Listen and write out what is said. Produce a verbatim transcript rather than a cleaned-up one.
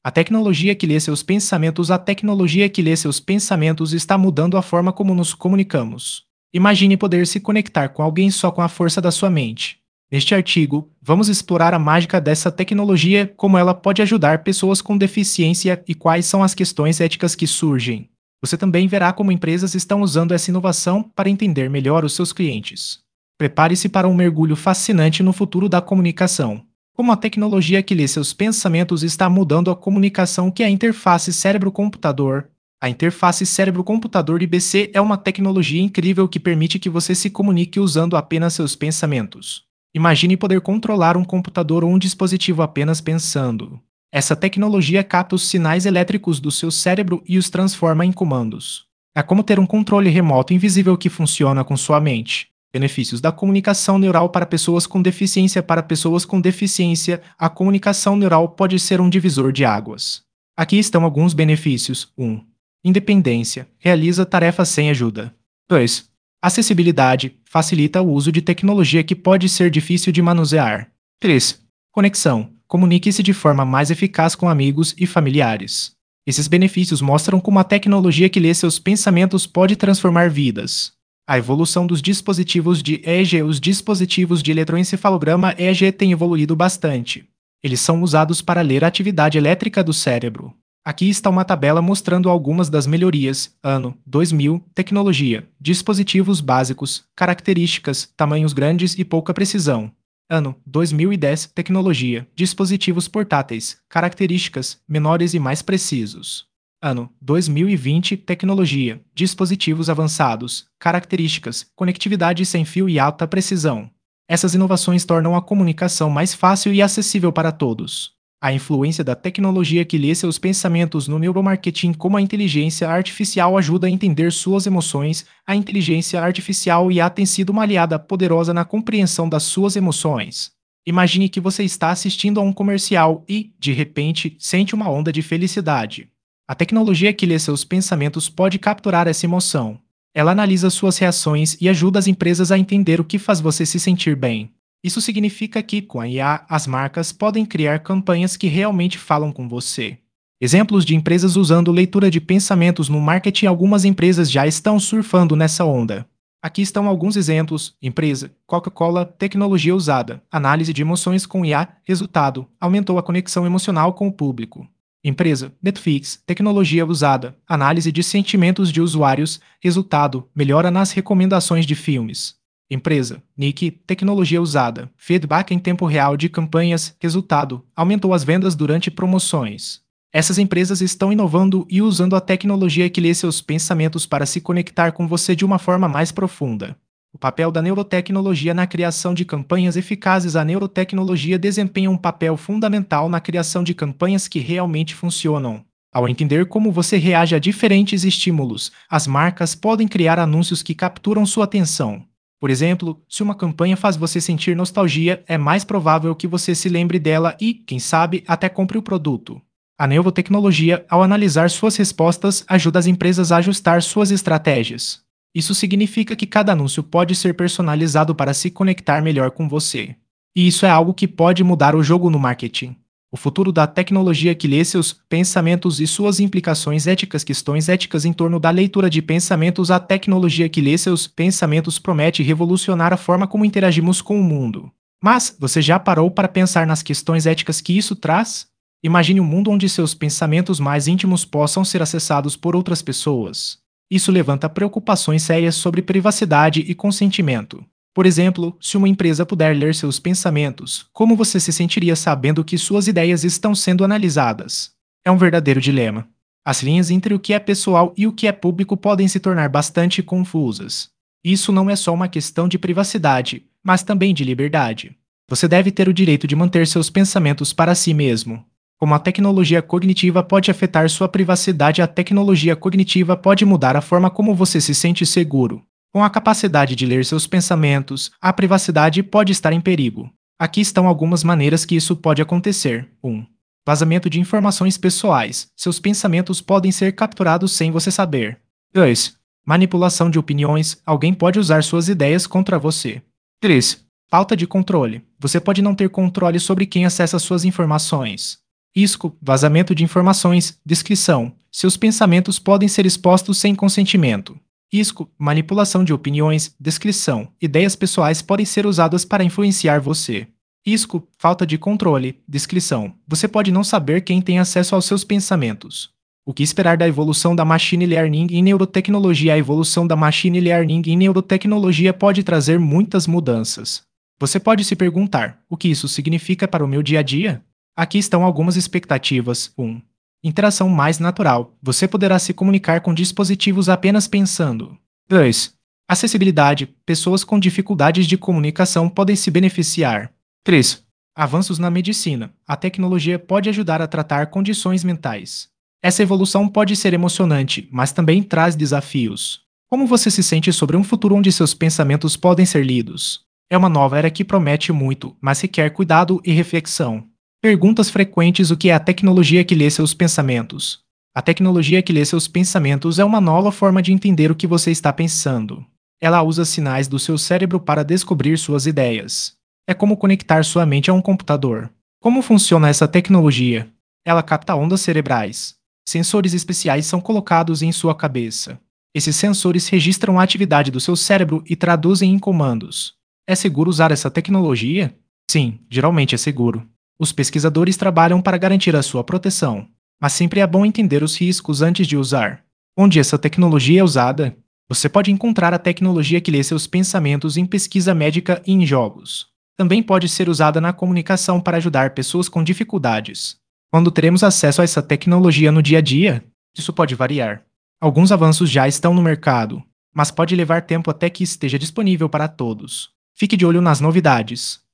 A tecnologia que lê seus pensamentos, a tecnologia que lê seus pensamentos está mudando a forma como nos comunicamos. Imagine poder se conectar com alguém só com a força da sua mente. Neste artigo, vamos explorar a mágica dessa tecnologia, como ela pode ajudar pessoas com deficiência e quais são as questões éticas que surgem. Você também verá como empresas estão usando essa inovação para entender melhor os seus clientes. Prepare-se para um mergulho fascinante no futuro da comunicação. Como a tecnologia que lê seus pensamentos está mudando a comunicação, que é a interface cérebro-computador. A interface cérebro-computador I B C é uma tecnologia incrível que permite que você se comunique usando apenas seus pensamentos. Imagine poder controlar um computador ou um dispositivo apenas pensando. Essa tecnologia capta os sinais elétricos do seu cérebro e os transforma em comandos. É como ter um controle remoto invisível que funciona com sua mente. Benefícios da comunicação neural para pessoas com deficiência. Para pessoas com deficiência, a comunicação neural pode ser um divisor de águas. Aqui estão alguns benefícios. um. Independência. Realiza tarefas sem ajuda. dois. Acessibilidade. Facilita o uso de tecnologia que pode ser difícil de manusear. três. Conexão. Comunique-se de forma mais eficaz com amigos e familiares. Esses benefícios mostram como a tecnologia que lê seus pensamentos pode transformar vidas. A evolução dos dispositivos de E E G. Os dispositivos de eletroencefalograma E E G têm evoluído bastante. Eles são usados para ler a atividade elétrica do cérebro. Aqui está uma tabela mostrando algumas das melhorias. Ano dois mil, tecnologia, dispositivos básicos, características, tamanhos grandes e pouca precisão. Ano dois mil e dez, tecnologia, dispositivos portáteis, características, menores e mais precisos. Ano dois mil e vinte, tecnologia, dispositivos avançados, características, conectividade sem fio e alta precisão. Essas inovações tornam a comunicação mais fácil e acessível para todos. A influência da tecnologia que lê seus pensamentos no neuromarketing. Como a inteligência artificial ajuda a entender suas emoções, a inteligência artificial I A tem sido uma aliada poderosa na compreensão das suas emoções. Imagine que você está assistindo a um comercial e, de repente, sente uma onda de felicidade. A tecnologia que lê seus pensamentos pode capturar essa emoção. Ela analisa suas reações e ajuda as empresas a entender o que faz você se sentir bem. Isso significa que, com a I A, as marcas podem criar campanhas que realmente falam com você. Exemplos de empresas usando leitura de pensamentos no marketing. Algumas empresas já estão surfando nessa onda. Aqui estão alguns exemplos. Empresa: Coca-Cola, tecnologia usada, análise de emoções com I A, resultado: aumentou a conexão emocional com o público. Empresa: Netflix, tecnologia usada, análise de sentimentos de usuários, resultado: melhora nas recomendações de filmes. Empresa: Nike, tecnologia usada, feedback em tempo real de campanhas, resultado: aumentou as vendas durante promoções. Essas empresas estão inovando e usando a tecnologia que lê seus pensamentos para se conectar com você de uma forma mais profunda. O papel da neurotecnologia na criação de campanhas eficazes. A neurotecnologia desempenha um papel fundamental na criação de campanhas que realmente funcionam. Ao entender como você reage a diferentes estímulos, as marcas podem criar anúncios que capturam sua atenção. Por exemplo, se uma campanha faz você sentir nostalgia, é mais provável que você se lembre dela e, quem sabe, até compre o produto. A neurotecnologia, ao analisar suas respostas, ajuda as empresas a ajustar suas estratégias. Isso significa que cada anúncio pode ser personalizado para se conectar melhor com você. E isso é algo que pode mudar o jogo no marketing. O futuro da tecnologia que lê seus pensamentos e suas implicações éticas. Questões éticas em torno da leitura de pensamentos. A tecnologia que lê seus pensamentos promete revolucionar a forma como interagimos com o mundo. Mas você já parou para pensar nas questões éticas que isso traz? Imagine um mundo onde seus pensamentos mais íntimos possam ser acessados por outras pessoas. Isso levanta preocupações sérias sobre privacidade e consentimento. Por exemplo, se uma empresa puder ler seus pensamentos, como você se sentiria sabendo que suas ideias estão sendo analisadas? É um verdadeiro dilema. As linhas entre o que é pessoal e o que é público podem se tornar bastante confusas. Isso não é só uma questão de privacidade, mas também de liberdade. Você deve ter o direito de manter seus pensamentos para si mesmo. Como a tecnologia cognitiva pode afetar sua privacidade. A tecnologia cognitiva pode mudar a forma como você se sente seguro. Com a capacidade de ler seus pensamentos, a privacidade pode estar em perigo. Aqui estão algumas maneiras que isso pode acontecer. um. Vazamento de informações pessoais. Seus pensamentos podem ser capturados sem você saber. dois. Manipulação de opiniões. Alguém pode usar suas ideias contra você. três. Falta de controle. Você pode não ter controle sobre quem acessa suas informações. Risco, vazamento de informações, descrição. Seus pensamentos podem ser expostos sem consentimento. Risco, manipulação de opiniões, descrição. Ideias pessoais podem ser usadas para influenciar você. Risco, falta de controle, descrição. Você pode não saber quem tem acesso aos seus pensamentos. O que esperar da evolução da machine learning em neurotecnologia? A evolução da machine learning em neurotecnologia pode trazer muitas mudanças. Você pode se perguntar: o que isso significa para o meu dia a dia? Aqui estão algumas expectativas. um. Interação mais natural. Você poderá se comunicar com dispositivos apenas pensando. dois. Acessibilidade. Pessoas com dificuldades de comunicação podem se beneficiar. três. Avanços na medicina. A tecnologia pode ajudar a tratar condições mentais. Essa evolução pode ser emocionante, mas também traz desafios. Como você se sente sobre um futuro onde seus pensamentos podem ser lidos? É uma nova era que promete muito, mas requer cuidado e reflexão. Perguntas frequentes: o que é a tecnologia que lê seus pensamentos? A tecnologia que lê seus pensamentos é uma nova forma de entender o que você está pensando. Ela usa sinais do seu cérebro para descobrir suas ideias. É como conectar sua mente a um computador. Como funciona essa tecnologia? Ela capta ondas cerebrais. Sensores especiais são colocados em sua cabeça. Esses sensores registram a atividade do seu cérebro e traduzem em comandos. É seguro usar essa tecnologia? Sim, geralmente é seguro. Os pesquisadores trabalham para garantir a sua proteção, mas sempre é bom entender os riscos antes de usar. Onde essa tecnologia é usada? Você pode encontrar a tecnologia que lê seus pensamentos em pesquisa médica e em jogos. Também pode ser usada na comunicação para ajudar pessoas com dificuldades. Quando teremos acesso a essa tecnologia no dia a dia? Isso pode variar. Alguns avanços já estão no mercado, mas pode levar tempo até que esteja disponível para todos. Fique de olho nas novidades.